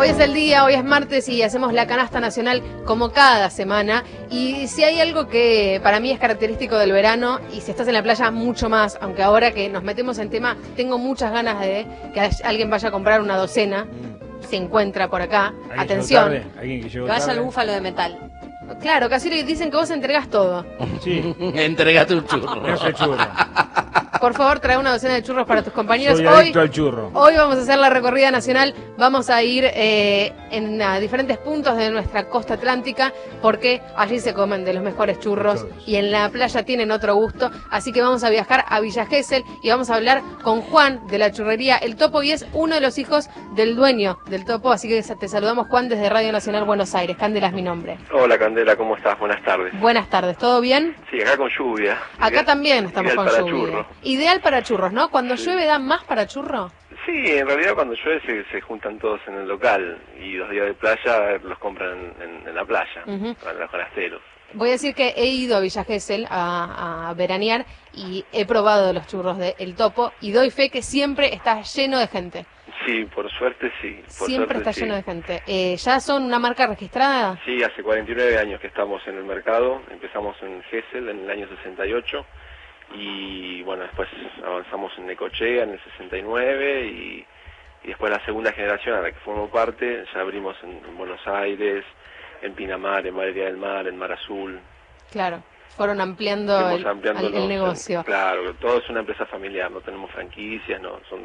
Hoy es el día, hoy es martes y hacemos la canasta nacional como cada semana. Y si hay algo que para mí es característico del verano, y si estás en la playa mucho más, aunque ahora que nos metemos en tema, tengo muchas ganas de que alguien vaya a comprar una docena, se encuentra por acá. Atención, que vaya al búfalo de metal. Claro, casi le dicen que vos entregás todo. Sí. Entregate un churro. No soy churro. Por favor, trae una docena de churros para tus compañeros. Soy adicto al churro. Hoy vamos a hacer la recorrida nacional. Vamos a ir en diferentes puntos de nuestra costa atlántica, porque allí se comen de los mejores churros y en la playa tienen otro gusto. Así que vamos a viajar a Villa Gesell y vamos a hablar con Juan de la churrería El Topo, y es uno de los hijos del dueño del Topo. Así que te saludamos, Juan, desde Radio Nacional Buenos Aires. Candela es mi nombre. Hola, Candela, ¿cómo estás? Buenas tardes. Buenas tardes, ¿todo bien? Sí, acá con lluvia. Acá también estamos con lluvia. Churro. Ideal para churros, ¿no? Cuando llueve, ¿da más para churro? Sí, en realidad cuando llueve se juntan todos en el local y los días de playa los compran en la playa, para los forasteros. Voy a decir que he ido a Villa Gesell a veranear y he probado los churros de El Topo y doy fe que siempre está lleno de gente. Sí, por suerte sí. Siempre está lleno de gente. ¿Ya son una marca registrada? Sí, hace 49 años que estamos en el mercado. Empezamos en Gesell en el año 68 y bueno, después avanzamos en Necochea en el 69 y después la segunda generación a la que formo parte ya abrimos en Buenos Aires, en Pinamar, en Madrid del Mar, en Mar Azul. Claro, fueron ampliando el negocio. Claro, todo es una empresa familiar, no tenemos franquicias, no son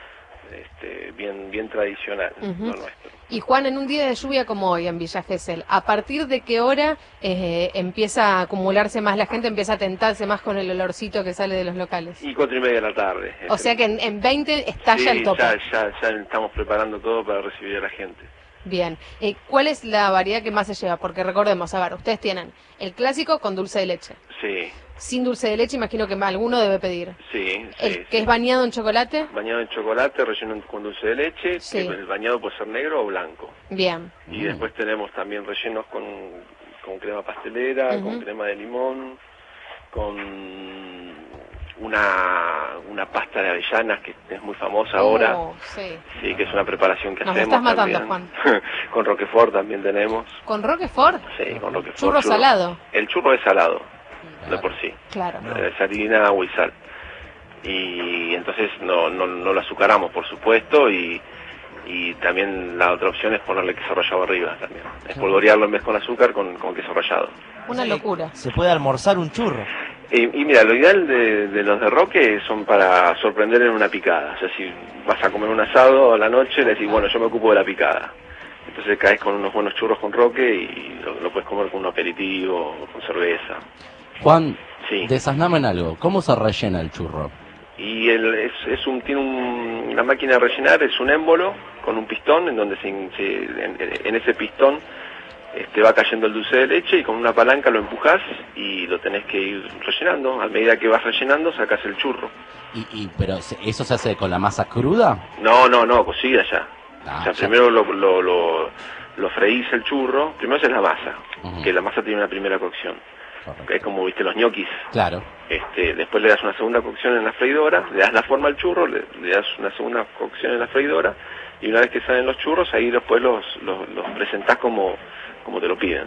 bien tradicional lo nuestro. Y Juan, en un día de lluvia como hoy en Villa Gesell, ¿a partir de qué hora empieza a acumularse más la gente, empieza a tentarse más con el olorcito que sale de los locales? Y 4:30 de la tarde. O sea que en 20 estalla el Topo. Ya estamos preparando todo para recibir a la gente. Bien. ¿Cuál es la variedad que más se lleva? Porque recordemos, a ver, ustedes tienen el clásico con dulce de leche. Sí. Sin dulce de leche, imagino que alguno debe pedir. Sí. ¿El que es bañado en chocolate? Bañado en chocolate, relleno con dulce de leche. Sí. El bañado puede ser negro o blanco. Bien. Y después tenemos también rellenos con crema pastelera, con crema de limón, con una pasta de avellanas que es muy famosa ahora. Sí, que es una preparación que Nos hacemos. Nos estás matando, también. Juan. Con Roquefort también tenemos. ¿Con Roquefort? Sí, con Roquefort. ¿Churro salado? El churro es salado, de por sí. Claro. Es harina, agua y sal. Y entonces no lo azucaramos, por supuesto, y también la otra opción es ponerle queso rallado arriba también. Espolvorearlo en vez con azúcar con queso rallado. Una locura. Se puede almorzar un churro. Y mira, lo ideal de los de Roque son para sorprender en una picada. O sea, si vas a comer un asado a la noche, le decís, bueno, yo me ocupo de la picada. Entonces caes con unos buenos churros con Roque y lo puedes comer con un aperitivo o con cerveza. Juan, sí. Desasname en algo. ¿Cómo se rellena el churro? Y la máquina de rellenar es un émbolo con un pistón en donde en ese pistón va cayendo el dulce de leche y con una palanca lo empujás y lo tenés que ir rellenando. A medida que vas rellenando sacás el churro. Pero ¿eso se hace con la masa cruda? No, cocida ya. O sea, primero lo freís el churro, primero haces la masa, que la masa tiene una primera cocción. Que es como, viste, los ñoquis. Claro. Después le das una segunda cocción en la freidora, le das la forma al churro, le das una segunda cocción en la freidora, y una vez que salen los churros, ahí después los presentás como te lo piden.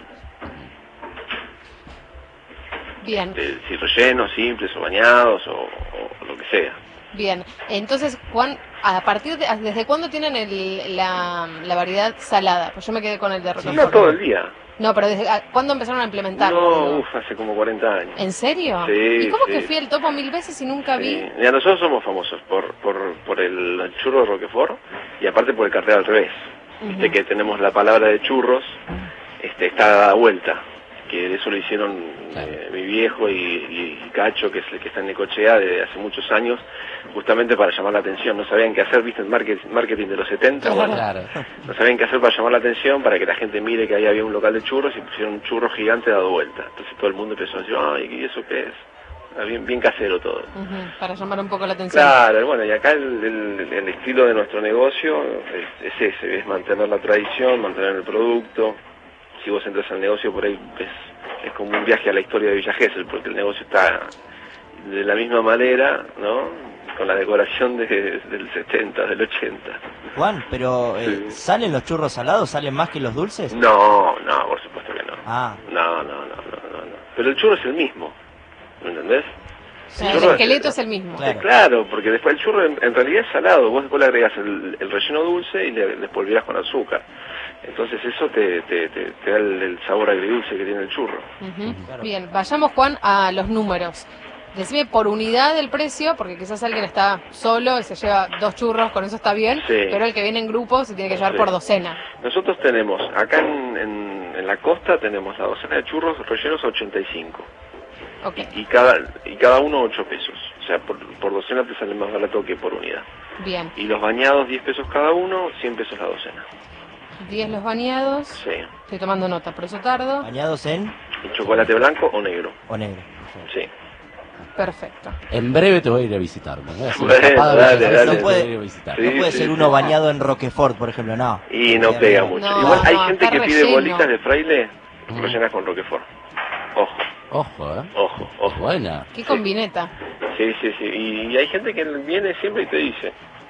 Bien. Si rellenos, simples o bañados o lo que sea. Bien. Entonces, Juan, ¿desde cuándo tienen la variedad salada? Pues yo me quedé con el de Roquefort. No todo el día. No, pero ¿desde cuándo empezaron a implementarlo? No, hace como 40 años. ¿En serio? Sí. ¿Y cómo que fui al Topo 1000 veces y nunca vi? Mira, nosotros somos famosos por el churro de Roquefort y aparte por el cartel al revés. Viste que tenemos la palabra de churros, está dada vuelta, que de eso lo hicieron mi viejo y Cacho, que es el que está en Necochea desde hace muchos años, justamente para llamar la atención. No sabían qué hacer, viste, el marketing de los 70, bueno, no sabían qué hacer para llamar la atención, para que la gente mire que ahí había un local de churros y pusieron un churro gigante dado vuelta. Entonces todo el mundo empezó a decir, ay, ¿y eso qué es? Bien casero todo. Para llamar un poco la atención. Claro, bueno, y acá el estilo de nuestro negocio es ese, es mantener la tradición, mantener el producto. Si vos entras al negocio por ahí es como un viaje a la historia de Villa Gesell, porque el negocio está de la misma manera, ¿no? con la decoración del 70, del 80. Juan, pero Sí. ¿salen los churros salados? ¿Salen más que los dulces? No, por supuesto que no. Ah, No. Pero el churro es el mismo, ¿me entendés? O sea, el churro esqueleto es el mismo. Claro. Claro, porque después el churro en realidad es salado. Vos después le agregás el relleno dulce y le polvirás con azúcar. Entonces eso te da el sabor agridulce que tiene el churro. Ujú. Claro. Bien, vayamos, Juan, a los números. Decime por unidad el precio, porque quizás alguien está solo y se lleva 2 churros, con eso está bien, Sí. pero el que viene en grupo se tiene que llevar Sí. por docena. Nosotros tenemos, acá en la costa tenemos la docena de churros rellenos a 85. Ok, Y cada uno 8 pesos. O sea, por docena te sale más barato que por unidad. bien. Y los bañados 10 pesos cada uno, 100 pesos la docena. 10 los bañados. Sí. Estoy tomando nota, por eso tardo. ¿bañados en ¿Y chocolate blanco o negro? o negro? Sí. Perfecto. En breve te voy a ir a visitar. ¿no? Es una Bueno, escapada dale, de dale. te voy a ir a visitar. Sí. No puede ser uno bañado en Roquefort, por ejemplo, no. Y no pega mucho. No, Igual hay no, gente está que pide relleno. bolitas de fraile Ujú. rellenas con Roquefort. Ojo, Ojo, ojo, Es ojo. buena. ¿Qué combineta? Sí. Y hay gente que viene siempre y te dice.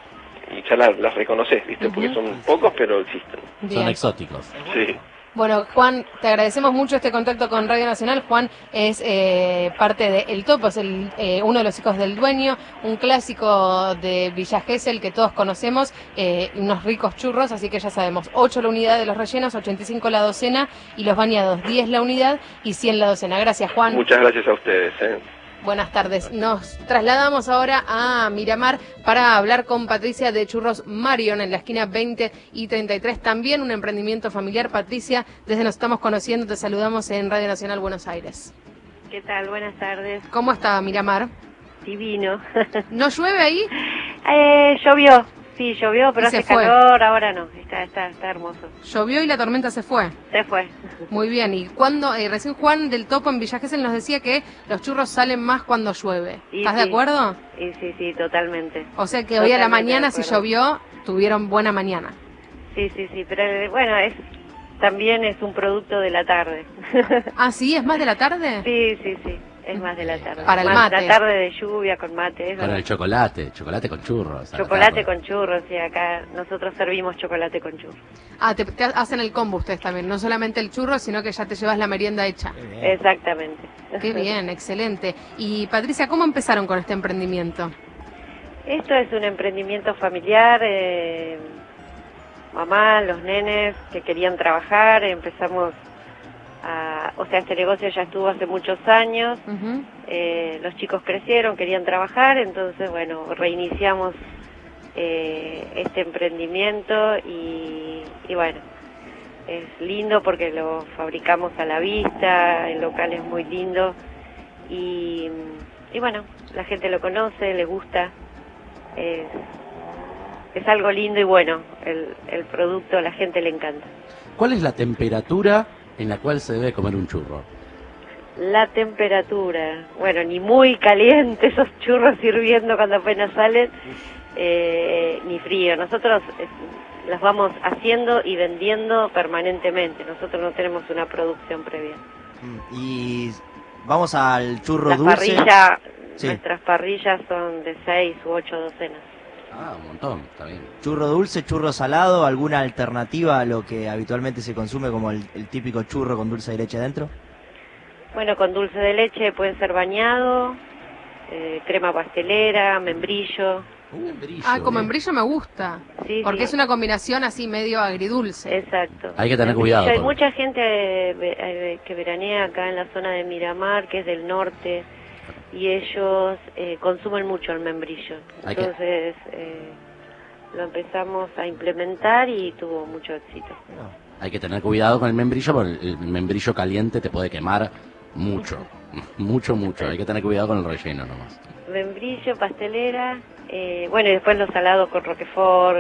Y ya las reconoces, ¿viste? Porque Ujú. son pocos, pero existen. Son Bien. exóticos. Sí. Bueno, Juan, te agradecemos mucho este contacto con Radio Nacional. Juan es parte de El Topo, es uno de los hijos del dueño, un clásico de Villa Gesell que todos conocemos, unos ricos churros, así que ya sabemos, 8 la unidad de los rellenos, 85 la docena, y los bañados 10 la unidad y 100 la docena. Gracias, Juan. Muchas gracias a ustedes. Buenas tardes. Nos trasladamos ahora a Miramar para hablar con Patricia de Churros Marion en la esquina 20 y 33. También un emprendimiento familiar. Patricia, desde nos estamos conociendo, te saludamos en Radio Nacional Buenos Aires. ¿Qué tal? Buenas tardes. ¿Cómo está Miramar? Divino. ¿No llueve ahí? Llovió. Sí, llovió, pero Y se hace fue. calor. Ahora no. Está hermoso. Llovió y la tormenta se fue. Se fue. Muy bien. Y cuando recién Juan del Topo en Villa Gesell nos decía que los churros salen más cuando llueve. Y ¿Estás de sí. acuerdo? Y sí, totalmente. O sea que hoy a la Totalmente mañana, de si acuerdo. llovió, tuvieron buena mañana. Sí. Pero bueno, también es un producto de la tarde. Ah, ¿sí? ¿Es más de la tarde? Sí. Es más de la tarde. Para el Más mate. La tarde de lluvia con mate. es Con verdad. el chocolate con churros. a la Chocolate tarde. con churros, sí, acá nosotros servimos chocolate con churros. Ah, te hacen el combo ustedes también, no solamente el churro, sino que ya te llevas la merienda hecha. Qué bien. Exactamente. Qué bien, excelente. Y Patricia, ¿cómo empezaron con este emprendimiento? Esto es un emprendimiento familiar, mamá, los nenes que querían trabajar, empezamos este negocio ya estuvo hace muchos años, Ujú. los chicos crecieron, querían trabajar, entonces bueno, reiniciamos este emprendimiento y bueno, es lindo porque lo fabricamos a la vista, el local es muy lindo y bueno, la gente lo conoce, le gusta. Es algo lindo y bueno, el producto a la gente le encanta. ¿Cuál es la temperatura en la cual se debe comer un churro? La temperatura, bueno, ni muy caliente esos churros hirviendo cuando apenas salen, ni frío. Nosotros las vamos haciendo y vendiendo permanentemente, nosotros no tenemos una producción previa. Y vamos al churro Las dulce. parrillas, Sí. nuestras parrillas son de 6 u 8 docenas. Ah, un montón, está bien. Churro dulce, churro salado, ¿alguna alternativa a lo que habitualmente se consume como el típico churro con dulce de leche adentro? Bueno, con dulce de leche puede ser bañado, crema pastelera, membrillo. Membrillo. Ah, como membrillo me gusta, Sí, porque sí. es una combinación así medio agridulce. Exacto. Hay que tener cuidado Hay con- mucha gente que veranea acá en la zona de Miramar, que es del norte, y ellos consumen mucho el membrillo. Hay que- Entonces lo empezamos a implementar y tuvo mucho éxito. Hay que tener cuidado con el membrillo, porque el membrillo caliente te puede quemar mucho. Mucho. Hay que tener cuidado con el relleno nomás. Membrillo, pastelera, bueno, y después los salados con Roquefort,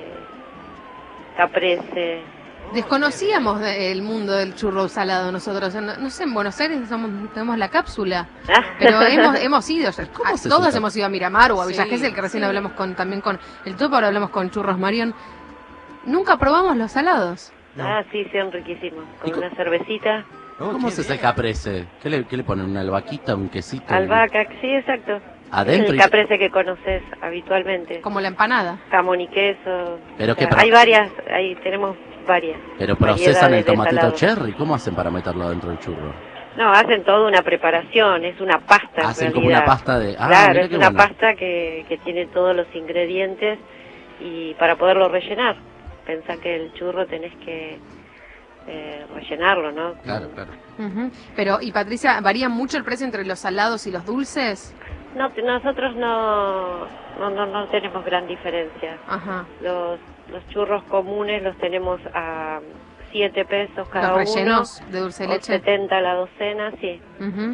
caprese. Desconocíamos el mundo del churro salado nosotros. No sé, en Buenos Aires tenemos la cápsula, pero hemos ido. ¿Cómo se Todos supo? hemos ido a Miramar o a Villa Sí, Gesell, que recién sí. hablamos también con el Topo, ahora hablamos con Churros Marion. Nunca probamos los salados. No. Ah, sí, son riquísimos. ¿Y Con una cervecita, ¿Cómo se hace el caprese? ¿Qué le ponen? ¿Una albahaquita, un quesito? albahaca, sí, exacto. Adentro. El caprese que conoces habitualmente. Como la empanada. Jamón y queso. Pero que hay varias, ahí tenemos varias. Pero procesan el variedades de tomatito salado. cherry. ¿Cómo hacen para meterlo dentro del churro? No, hacen toda una preparación, es una pasta. Hacen en como realidad. una pasta de... Claro, mira es qué una bueno. pasta que tiene todos los ingredientes y para poderlo rellenar. Pensá que el churro tenés que rellenarlo, ¿no? Claro. Ujú. Pero, y Patricia, ¿varía mucho el precio entre los salados y los dulces? No, nosotros no tenemos gran diferencia. Ajá. Los churros comunes los tenemos a 7 pesos cada Los rellenos uno. de dulce de O leche. 70 la docena, sí. Ujú.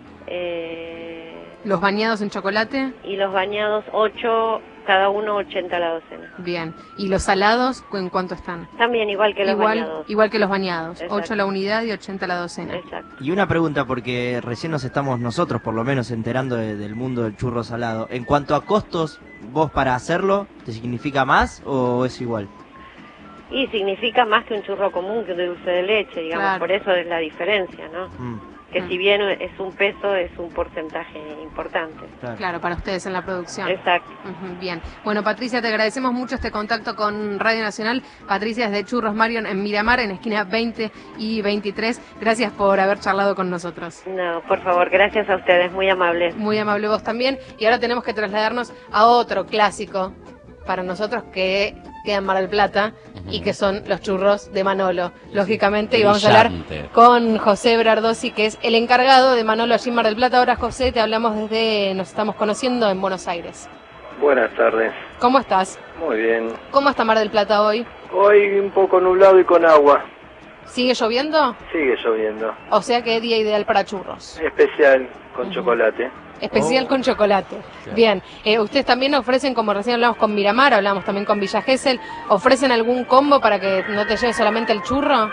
Los bañados en chocolate. Y los bañados 8, cada uno 80 la docena. Bien. ¿Y los salados en cuánto están? También igual que los bañados. Igual que los bañados. Exacto. 8 la unidad y 80 la docena. Exacto. Y una pregunta, porque recién nos estamos nosotros, por lo menos, enterando del mundo del churro salado. En cuanto a costos, ¿vos para hacerlo te significa más o es igual? Y significa más que un churro común, que un dulce de leche, digamos. Claro. Por eso es la diferencia, ¿no? Que si bien es un peso, es un porcentaje importante. Claro, para ustedes en la producción. Exacto. Ujú, bien. Bueno, Patricia, te agradecemos mucho este contacto con Radio Nacional. Patricia es de Churros Marion en Miramar, en esquina 20 y 23. Gracias por haber charlado con nosotros. No, por favor, gracias a ustedes, muy amables. Muy amable vos también. Y ahora tenemos que trasladarnos a otro clásico para nosotros que queda en Mar del Plata y que son los churros de Manolo, lógicamente. Y vamos a hablar Brillante. con José Berardosi, que es el encargado de Manolo allí en Mar del Plata. Ahora, José, te hablamos nos estamos conociendo en Buenos Aires. Buenas tardes. ¿Cómo estás? Muy bien. ¿Cómo está Mar del Plata hoy? Hoy un poco nublado y con agua. ¿Sigue lloviendo? Sigue lloviendo. O sea que día ideal para churros. Especial con chocolate. Especial con chocolate. Bien. Ustedes también ofrecen, como recién hablamos con Miramar, hablamos también con Villa Gesell, ¿ofrecen algún combo para que no te lleve solamente el churro?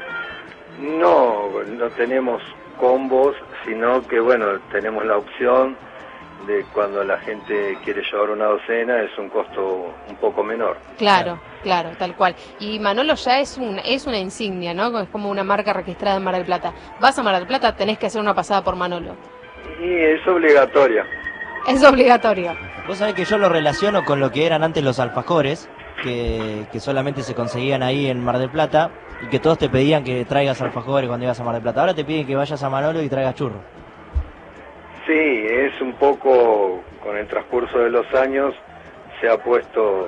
No tenemos combos, sino que bueno, tenemos la opción de cuando la gente quiere llevar una docena, es un costo un poco menor. Claro, tal cual. Y Manolo ya es una insignia, ¿no? Es como una marca registrada en Mar del Plata. Vas a Mar del Plata, tenés que hacer una pasada por Manolo. Y es obligatoria. Es obligatorio. Vos sabés que yo lo relaciono con lo que eran antes los alfajores, que solamente se conseguían ahí en Mar del Plata, y que todos te pedían que traigas alfajores cuando ibas a Mar del Plata. Ahora te piden que vayas a Manolo y traigas churros. Sí, es un poco, con el transcurso de los años, se ha puesto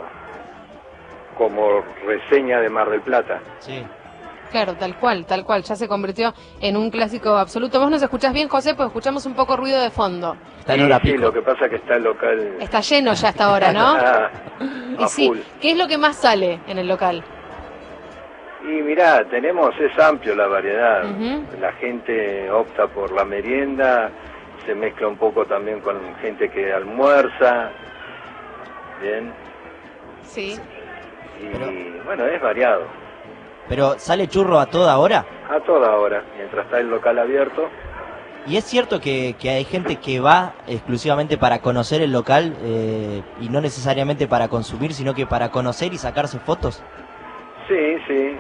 como reseña de Mar del Plata. Sí. Claro, tal cual. Ya se convirtió en un clásico absoluto. ¿Vos nos escuchás bien, José? Pues escuchamos un poco ruido de fondo. Está en hora Sí, pico. lo que pasa es que está el local Está lleno ya hasta ahora, ¿no? Y a sí, full. ¿qué es lo que más sale en el local? Y mirá, es amplio la variedad. Ujú. La gente opta por la merienda, se mezcla un poco también con gente que almuerza, bien, Sí. y bueno, es variado, Pero ¿sale churro a toda hora? a toda hora, mientras está el local abierto. Y es cierto que hay gente que va exclusivamente para conocer el local y no necesariamente para consumir, sino que para conocer y sacarse fotos. Sí.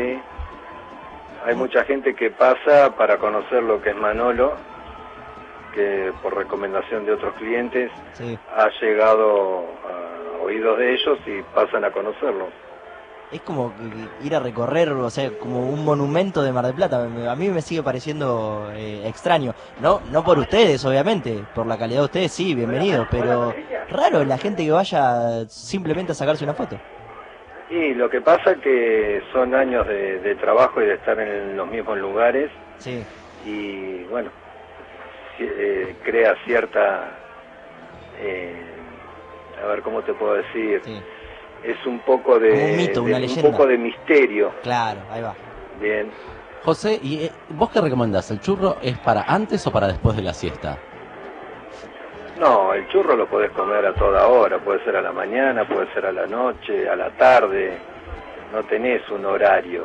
Hay mucha gente que pasa para conocer lo que es Manolo, que por recomendación de otros clientes Sí. ha llegado a oídos de ellos y pasan a conocerlo. Es como ir a recorrer, o sea, como un monumento de Mar del Plata. A mí me sigue pareciendo extraño. No por ustedes, obviamente, por la calidad de ustedes, sí, bienvenidos, pero raro la gente que vaya simplemente a sacarse una foto. Y lo que pasa que son años de trabajo y de estar en los mismos lugares Sí. y bueno, crea cierta, a ver cómo te puedo decir, Sí. es un poco Como un mito, una un leyenda. poco de misterio, Claro, ahí va. bien. José, ¿y vos qué recomendás? ¿El churro es para antes o para después de la siesta? No, el churro lo podés comer a toda hora, puede ser a la mañana, puede ser a la noche, a la tarde, no tenés un horario.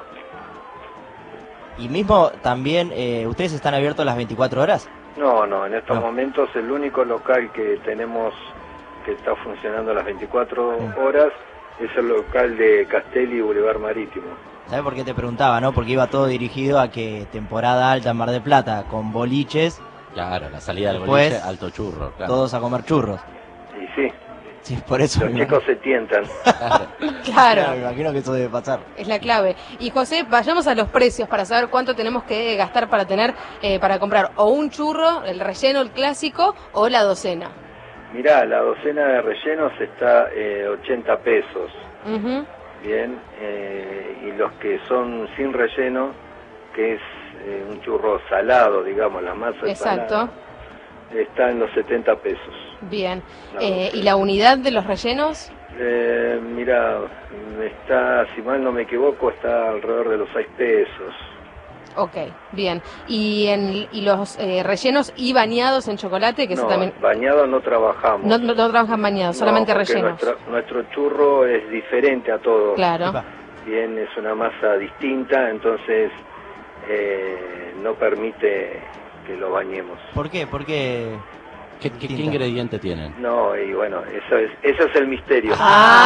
Y mismo también, ¿ustedes están abiertos las 24 horas? No, en estos No. momentos el único local que tenemos que está funcionando las 24 horas es el local de Castelli y Boulevard Marítimo. ¿Sabes por qué te preguntaba, no? Porque iba todo dirigido a que temporada alta en Mar del Plata, con boliches, Claro, la salida del Después, boliche, alto churro. Claro. Todos a comer churros. Y sí, Sí, por eso. los chicos se tientan. Claro. Me imagino que eso debe pasar. Es la clave. Y José, vayamos a los precios para saber cuánto tenemos que gastar para tener, para comprar o un churro, el relleno, el clásico, o la docena. Mirá, la docena de rellenos está 80 pesos. Ujú. Bien, y los que son sin relleno, que es un churro salado, digamos, la masa Exacto. salada, está en los 70 pesos. Bien. La ¿Y la unidad de los rellenos? Mira, está, si mal no me equivoco, está alrededor de los 6 pesos. Ok, bien. ¿Y los rellenos y bañados en chocolate? Que eso No, también... bañado no trabajamos. No trabajan bañados, solamente porque rellenos. Nuestro churro es diferente a todos. Claro. Bien, es una masa distinta, entonces no permite que lo bañemos. ¿Por qué? ¿Por qué? ¿Qué ingrediente tienen? No, y bueno, ese es el misterio.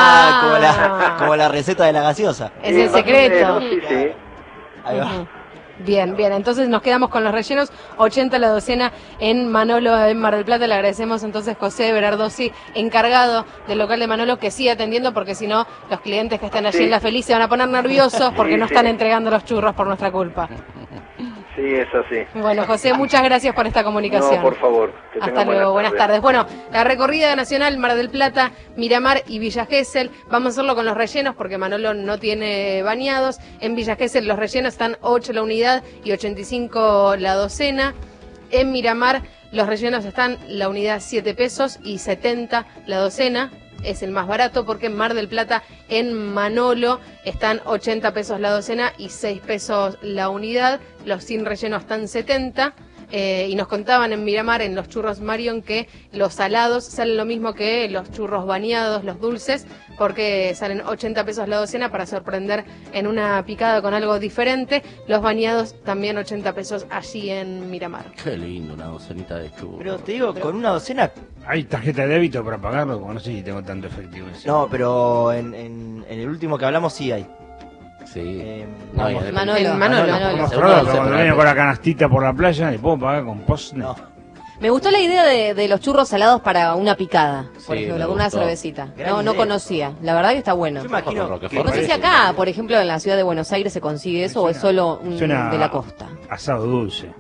Como la receta de la gaseosa. Es el secreto. Sí, sí. Ahí va. Ujú. Bien, bien, entonces nos quedamos con los rellenos, 80 la docena en Manolo, en Mar del Plata. Le agradecemos entonces José Berardossi, encargado del local de Manolo, que sigue atendiendo, porque si no, los clientes que están allí Sí. en La Feliz se van a poner nerviosos porque Sí, no sí. están entregando los churros por nuestra culpa. Sí, es así. Bueno, José, muchas gracias por esta comunicación. No, por favor. Que Hasta tengan luego, buenas tardes. tardes. Bueno, la recorrida nacional, Mar del Plata, Miramar y Villa Gesell. Vamos a hacerlo con los rellenos porque Manolo no tiene bañados. En Villa Gesell los rellenos están 8 la unidad y 85 la docena. En Miramar los rellenos están la unidad 7 pesos y 70 la docena. Es el más barato, porque en Mar del Plata, en Manolo, están 80 pesos la docena y 6 pesos la unidad. Los sin relleno están 70. Y nos contaban en Miramar, en los churros Marion, que los salados salen lo mismo que los churros bañados, los dulces, porque salen 80 pesos la docena para sorprender en una picada con algo diferente. Los bañados también 80 pesos allí en Miramar. Qué lindo, una docenita de churros. Pero te digo, con una docena. ¿Hay tarjeta de débito para pagarlo? Como no sé si tengo tanto efectivo. No, pero en el último que hablamos sí hay. Sí. No, y en de- Manolo. Como Seguro probado, se cuando paga. vengo con la canastita por la playa, le puedo pagar con postre. No. Me gustó la idea de los churros salados para una picada, por Sí, ejemplo, me con una gustó. cervecita. Gran No idea. conocía. La verdad que está bueno. Yo imagino Con que- Roquefort. No sé si acá, por ejemplo, en la ciudad de Buenos Aires se consigue eso o es solo Suena de la costa. asado dulce.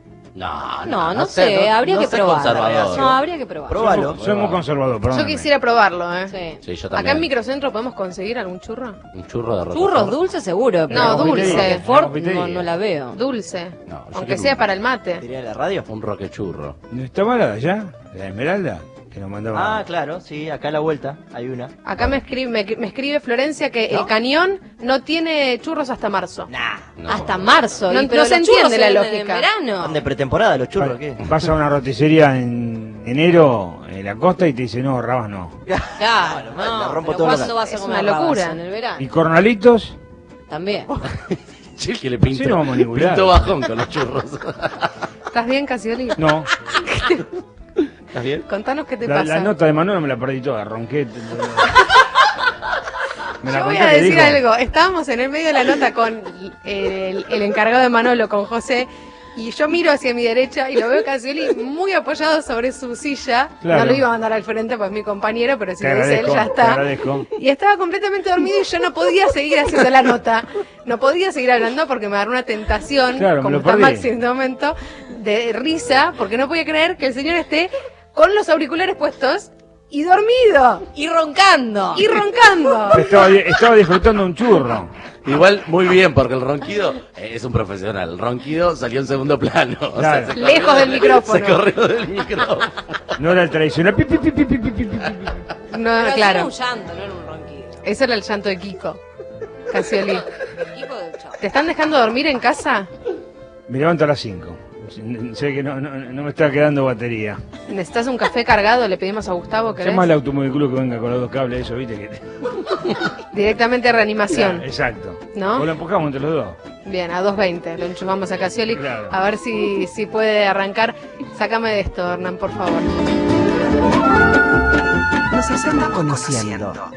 No sé, habría que sé probar. conservador. No, habría que probar. Próbalo. Soy muy conservador, Yo perdóname. quisiera probarlo, ¿eh? Sí. Sí, yo Acá también. en Microcentro podemos conseguir algún churro. Un churro de Roquefort. Churros dulces seguro. pero No, dulce. Roquefort Confitería. no la veo. Dulce. No, yo Aunque quiero sea un- para el mate. ¿Diría de la radio? Un roquechurro. ¿No está mala de allá? ¿La Esmeralda? Que nos mandaba. Ah, claro, sí, acá a la vuelta hay una. Acá me escribe Florencia que ¿No? el Cañón no tiene churros hasta marzo. No. Hasta marzo. No- y pero no se los churros entiende la venden lógica. En verano. ¿Son de pretemporada los churros? ¿Qué? Vas a una roticería en enero en la costa y te dice, no, rabas no. Claro, Bueno, la no. rompo pero todo ¿cuándo local. vas a Es comer una locura. rabas? En el verano. ¿Y cornalitos? También. Sí, que le pinto. Sí, no vamos a ningún lado. Pinto bajón con los churros. ¿Estás bien, Casioli? No. ¿Estás bien? Contanos qué te La pasa. nota de Manuel me la perdí toda, ronqué. Me la Yo voy conté a que decir dijo. algo. Estábamos en el medio de la nota con el encargado de Manolo, con José, y yo miro hacia mi derecha y lo veo a Casioli muy apoyado sobre su silla. Claro. No lo iba a mandar al frente, pues es mi compañero, pero si Te lo dice él, agradezco, ya te está. agradezco. Y estaba completamente dormido y yo no podía seguir haciendo la nota. No podía seguir hablando porque me agarró una tentación, Claro, me como lo está perdí. Maxi en este momento, de risa, porque no podía creer que el señor esté con los auriculares puestos y dormido Y roncando. y roncando. Estaba disfrutando un churro. Igual, muy bien, porque el ronquido es un profesional. El ronquido salió en segundo plano. O sea, Claro. se Lejos corrió del micrófono. Se corrió del micrófono. No era el tradicional. Pi, pi, pi, pi, pi, pi, pi, pi, pi. No, Pero claro. era un llanto, no era un ronquido. Ese era el llanto de Kiko. Casioli. Hijo del chavo. ¿Te están dejando dormir en casa? Me levanto a las 5. Sé que no me está quedando batería. ¿Necesitas un café cargado? Le pedimos a Gustavo, ¿querés? Llama al automóvil club que venga con los dos cables, eso, viste que. Directamente a reanimación. Claro, exacto. ¿No? O lo empujamos entre los dos. Bien, a 2.20 lo enchufamos a Casioli. Claro. A ver si puede arrancar. Sácame de esto, Hernán, por favor. Nos estamos conociendo.